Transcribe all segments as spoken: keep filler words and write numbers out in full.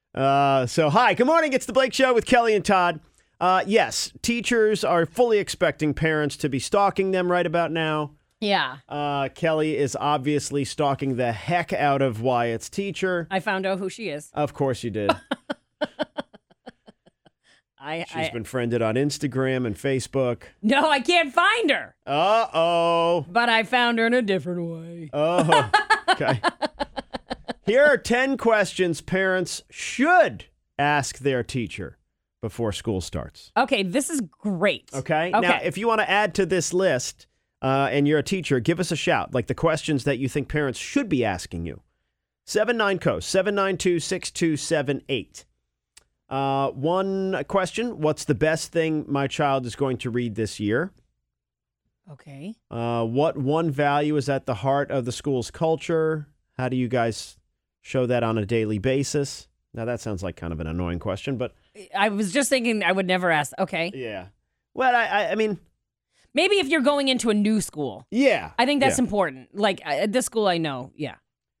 Uh, so, hi, good morning. It's the Blake Show with Kelly and Todd. Uh, yes, teachers are fully expecting parents to be stalking them right about now. Yeah. Uh, Kelly is obviously stalking the heck out of Wyatt's teacher. I found out who she is. Of course you did. I, She's I, been friended on Instagram and Facebook. No, I can't find her. Uh-oh. But I found her in a different way. Oh, okay. Here are ten questions parents should ask their teacher before school starts. Okay, this is great. Okay? Okay. Now, if you want to add to this list uh, and you're a teacher, give us a shout, like the questions that you think parents should be asking you. seven nine coast, seven nine two, six two seven eight. Uh, one question, what's the best thing my child is going to read this year? Okay. Uh, what one value is at the heart of the school's culture? How do you guys show that on a daily basis? Now, that sounds like kind of an annoying question, but... I was just thinking I would never ask. Okay. Yeah. Well, I, I, I mean... Maybe if you're going into a new school. Yeah. I think that's yeah. important. Like, at this school, I know. Yeah.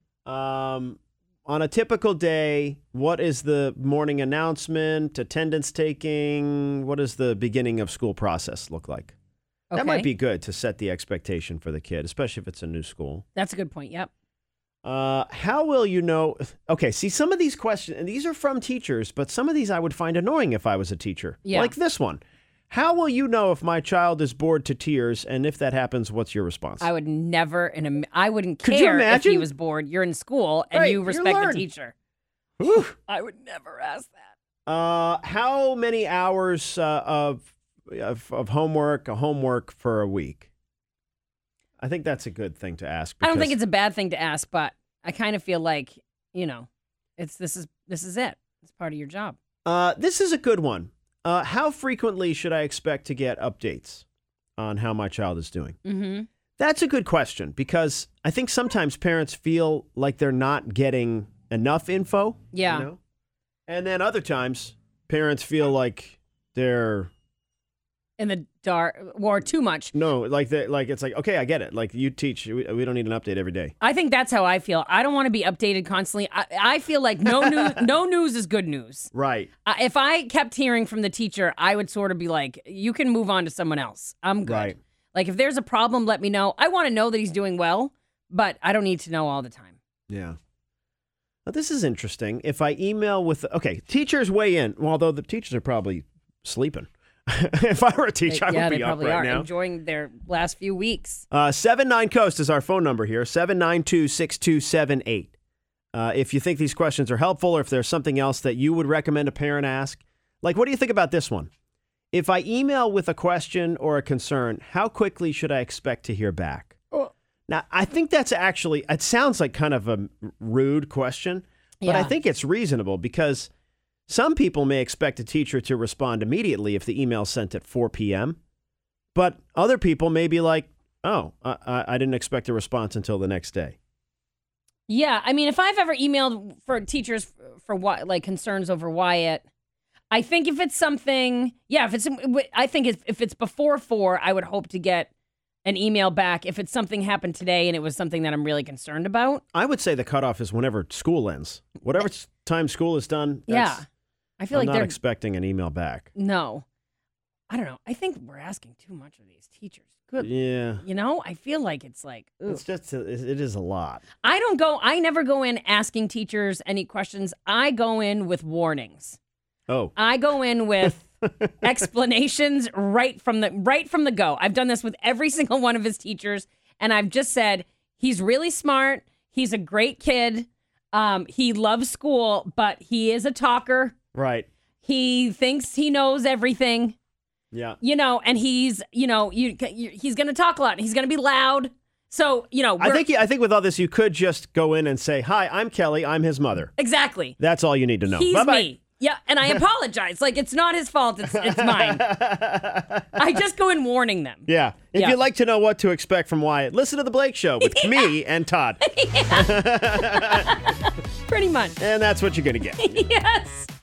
Um, on a typical day, what is the morning announcement, attendance taking? What does the beginning of school process look like? Okay. That might be good to set the expectation for the kid, especially if it's a new school. That's a good point. Yep. Uh, how will you know? Okay, see, some of these questions, and these are from teachers, but some of these I would find annoying if I was a teacher. Yeah. Like this one. How will you know if my child is bored to tears? And if that happens, what's your response? I would never, in a, I wouldn't Could you care if imagine? he was bored. You're in school and Right, you you respect the learn. teacher. Whew. I would never ask that. Uh, how many hours uh, of, of of homework, a homework for a week? I think that's a good thing to ask. I don't think because- it's a bad thing to ask, but I kind of feel like, you know, it's this is this is it. It's part of your job. Uh, this is a good one. Uh, how frequently should I expect to get updates on how my child is doing? Mm-hmm. That's a good question because I think sometimes parents feel like they're not getting enough info. Yeah. You know? And then other times parents feel like they're In the dark or too much. no, like they like it's like okay, I get it. Like you teach, we, we don't need an update every day. I think that's how I feel. I don't want to be updated constantly. I, I feel like no news, no news is good news. Right. Uh, if I kept hearing from the teacher, I would sort of be like, you can move on to someone else. I'm good. Right. Like if there's a problem, let me know. I want to know that he's doing well, but I don't need to know all the time. Yeah. Now, this is interesting. If I email with okay, teachers weigh in. Well, although the teachers are probably sleeping. If I were a teacher, I yeah, would they be up probably right are now. enjoying their last few weeks. Uh, seven nine Coast is our phone number here, seven nine two, six two seven eight. Uh, if you think these questions are helpful or if there's something else that you would recommend a parent ask, like what do you think about this one? If I email with a question or a concern, how quickly should I expect to hear back? Oh. Now, I think that's actually, it sounds like kind of a rude question, but I Yeah. think it's reasonable because some people may expect a teacher to respond immediately if the email's sent at four p.m., but other people may be like, oh, I, I I didn't expect a response until the next day. Yeah, I mean, if I've ever emailed for teachers for what, like concerns over Wyatt, I think if it's something, yeah, if it's, I think if if it's before four, I would hope to get an email back. If it's something happened today and it was something that I'm really concerned about. I would say the cutoff is whenever school ends. Whatever time school is done, that's, Yeah. I feel I'm like not they're, expecting an email back. no, I don't know. I think we're asking too much of these teachers. Good. Yeah. You know, I feel like it's like, ooh. It's just, a, it is a lot. I don't go, I never go in asking teachers any questions. I go in with warnings. Oh. I go in with explanations right from the right from the go. I've done this with every single one of his teachers, and I've just said he's really smart. He's a great kid. Um, he loves school, but he is a talker. Right. He thinks he knows everything. Yeah. You know, and he's you know you, you he's going to talk a lot. He's going to be loud. So you know, I we're- think I think with all this, you could just go in and say, "Hi, I'm Kelly. I'm his mother." exactly. That's all you need to know. He's Bye-bye. me. Yeah, and I apologize. Like, it's not his fault. It's it's mine. I just go in warning them. Yeah. If Yeah. you'd like to know what to expect from Wyatt, listen to The Blake Show with me and Todd. Pretty much. And that's what you're going to get. Yes.